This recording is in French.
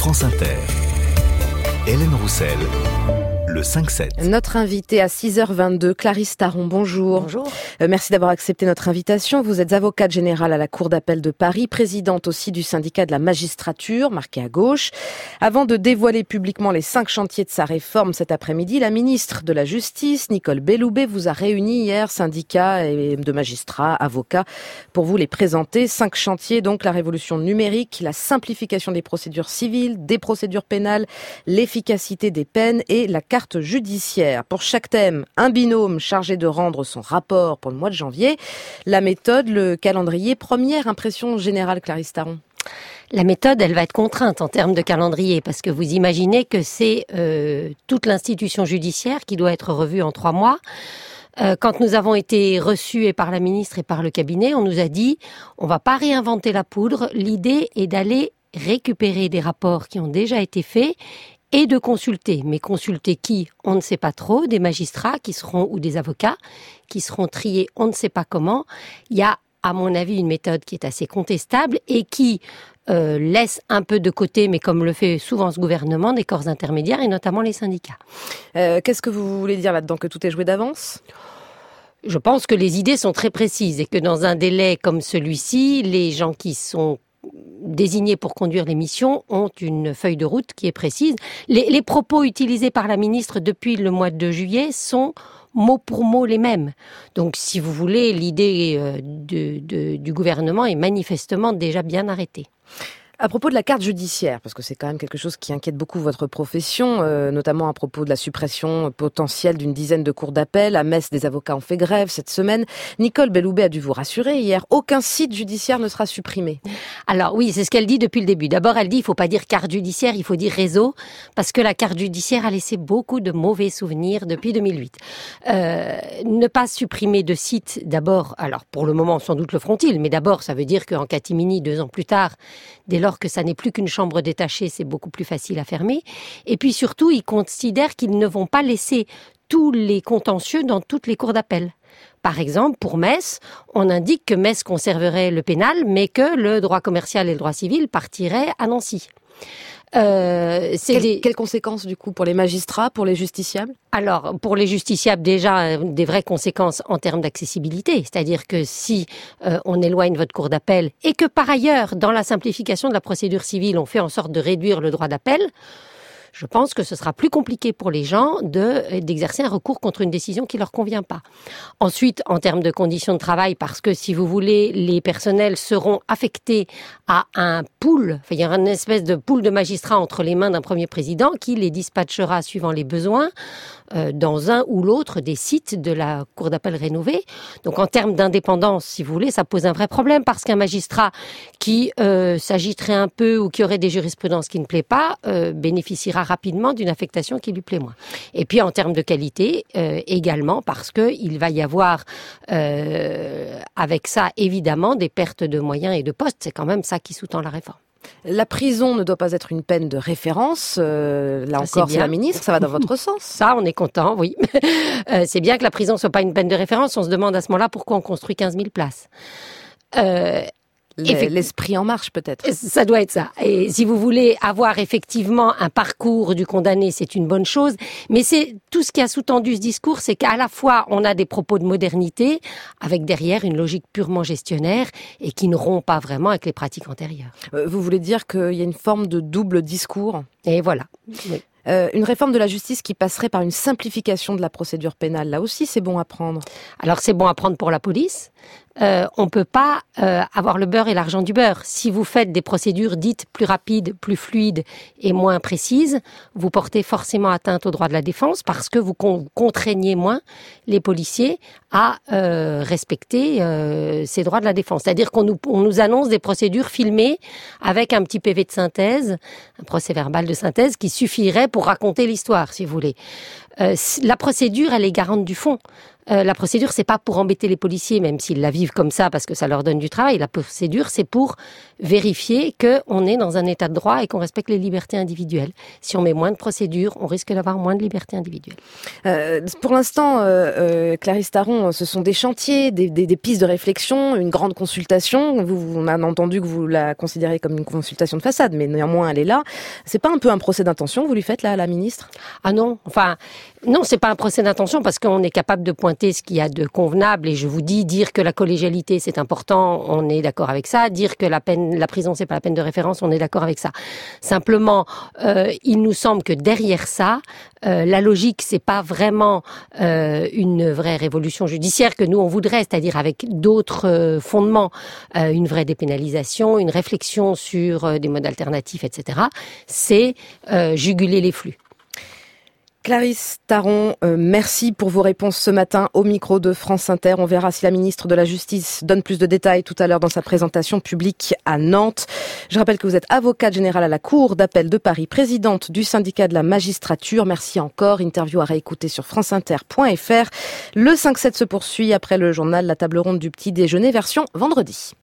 France Inter. Hélène Roussel, le 5-7. Notre invitée à 6h22, Clarisse Taron, bonjour. Bonjour. Merci d'avoir accepté notre invitation. Vous êtes avocate générale à la Cour d'appel de Paris, présidente aussi du syndicat de la magistrature, marqué à gauche. Avant de dévoiler publiquement les 5 chantiers de sa réforme cet après-midi, la ministre de la Justice, Nicole Belloubet, vous a réunis hier, syndicats de magistrats, avocats, pour vous les présenter. 5 chantiers, donc la révolution numérique, la simplification des procédures civiles, des procédures pénales, l'efficacité des peines et la carte judiciaire. Pour chaque thème, un binôme chargé de rendre son rapport pour le mois de janvier. La méthode, le calendrier, première impression générale, Clarisse Taron. La méthode, elle va être contrainte en termes de calendrier parce que vous imaginez que c'est toute l'institution judiciaire qui doit être revue en 3 mois. Quand nous avons été reçus et par la ministre et par le cabinet, on nous a dit on va pas réinventer la poudre. L'idée est d'aller récupérer des rapports qui ont déjà été faits et de consulter. Mais consulter qui? On ne sait pas trop. Des magistrats qui seront, ou des avocats qui seront triés, on ne sait pas comment. Il y a, à mon avis, une méthode qui est assez contestable et qui laisse un peu de côté, mais comme le fait souvent ce gouvernement, des corps intermédiaires et notamment les syndicats. Qu'est-ce que vous voulez dire là-dedans? Que tout est joué d'avance? Je pense que les idées sont très précises et que dans un délai comme celui-ci, les gens qui sont désignés pour conduire les missions ont une feuille de route qui est précise. Les propos utilisés par la ministre depuis le mois de juillet sont mot pour mot les mêmes. Donc, si vous voulez, l'idée du gouvernement est manifestement déjà bien arrêtée. À propos de la carte judiciaire, parce que c'est quand même quelque chose qui inquiète beaucoup votre profession, notamment à propos de la suppression potentielle d'une dizaine de cours d'appel. À Metz, des avocats ont fait grève cette semaine. Nicole Belloubet a dû vous rassurer hier, aucun site judiciaire ne sera supprimé. Alors oui, c'est ce qu'elle dit depuis le début. D'abord, elle dit il faut pas dire carte judiciaire, il faut dire réseau, parce que la carte judiciaire a laissé beaucoup de mauvais souvenirs depuis 2008. Ne pas supprimer de site, d'abord, alors pour le moment sans doute le feront-ils, mais d'abord ça veut dire qu'en catimini, 2 ans plus tard, dès lors que ça n'est plus qu'une chambre détachée, c'est beaucoup plus facile à fermer. Et puis surtout, ils considèrent qu'ils ne vont pas laisser tous les contentieux dans toutes les cours d'appel. Par exemple, pour Metz, on indique que Metz conserverait le pénal, mais que le droit commercial et le droit civil partiraient à Nancy. Quelles conséquences du coup pour les magistrats, pour les justiciables? Alors, pour les justiciables, déjà, des vraies conséquences en termes d'accessibilité. C'est-à-dire que si on éloigne votre cour d'appel et que par ailleurs, dans la simplification de la procédure civile, on fait en sorte de réduire le droit d'appel, je pense que ce sera plus compliqué pour les gens d'exercer un recours contre une décision qui leur convient pas. Ensuite, en termes de conditions de travail, parce que si vous voulez, les personnels seront affectés à un pool, il y aura une espèce de pool de magistrats entre les mains d'un premier président qui les dispatchera suivant les besoins dans un ou l'autre des sites de la cour d'appel rénovée. Donc en termes d'indépendance, si vous voulez, ça pose un vrai problème parce qu'un magistrat qui s'agiterait un peu ou qui aurait des jurisprudences qui ne plaît pas bénéficiera rapidement d'une affectation qui lui plaît moins. Et puis en termes de qualité également parce que il va y avoir avec ça évidemment des pertes de moyens et de postes. C'est quand même ça qui sous-tend la réforme. La prison ne doit pas être une peine de référence. Là encore, c'est la ministre, ça va dans votre sens. Ça, on est content, oui. C'est bien que la prison soit pas une peine de référence. On se demande à ce moment-là pourquoi on construit 15 000 places. L'esprit en marche, peut-être. Ça doit être ça. Et si vous voulez avoir effectivement un parcours du condamné, c'est une bonne chose. Mais c'est tout ce qui a sous-tendu ce discours, c'est qu'à la fois, on a des propos de modernité, avec derrière une logique purement gestionnaire et qui ne rompt pas vraiment avec les pratiques antérieures. Vous voulez dire qu'il y a une forme de double discours? Et voilà. Oui. Une réforme de la justice qui passerait par une simplification de la procédure pénale, là aussi c'est bon à prendre. Alors c'est bon à prendre pour la police. On peut pas avoir le beurre et l'argent du beurre. Si vous faites des procédures dites plus rapides, plus fluides et moins précises, vous portez forcément atteinte aux droits de la défense parce que vous contraignez moins les policiers à respecter ces droits de la défense. C'est-à-dire qu'on nous annonce des procédures filmées avec un petit PV de synthèse, un procès-verbal de synthèse qui suffirait pour raconter l'histoire, si vous voulez. La procédure, elle est garante du fond. La procédure, c'est pas pour embêter les policiers, même s'ils la vivent comme ça parce que ça leur donne du travail. La procédure, c'est pour vérifier qu'on est dans un état de droit et qu'on respecte les libertés individuelles. Si on met moins de procédures, on risque d'avoir moins de libertés individuelles. Pour l'instant, Clarisse Taron, ce sont des chantiers, des pistes de réflexion, une grande consultation. On a entendu que vous la considérez comme une consultation de façade, mais néanmoins, elle est là. C'est pas un peu un procès d'intention que vous lui faites là à la ministre ? Ah non, non, c'est pas un procès d'intention parce qu'on est capable de pointer ce qu'il y a de convenable et je vous dis, dire que la collégialité c'est important, on est d'accord avec ça. Dire que la prison c'est pas la peine de référence, on est d'accord avec ça. Simplement, il nous semble que derrière ça, la logique c'est pas vraiment une vraie révolution judiciaire que nous on voudrait, c'est-à-dire avec d'autres fondements, une vraie dépénalisation, une réflexion sur des modes alternatifs, etc. C'est juguler les flux. Clarisse Taron, merci pour vos réponses ce matin au micro de France Inter. On verra si la ministre de la Justice donne plus de détails tout à l'heure dans sa présentation publique à Nantes. Je rappelle que vous êtes avocate générale à la Cour d'appel de Paris, présidente du syndicat de la magistrature. Merci encore. Interview à réécouter sur franceinter.fr. Le 5-7 se poursuit après le journal La Table Ronde du Petit Déjeuner version vendredi.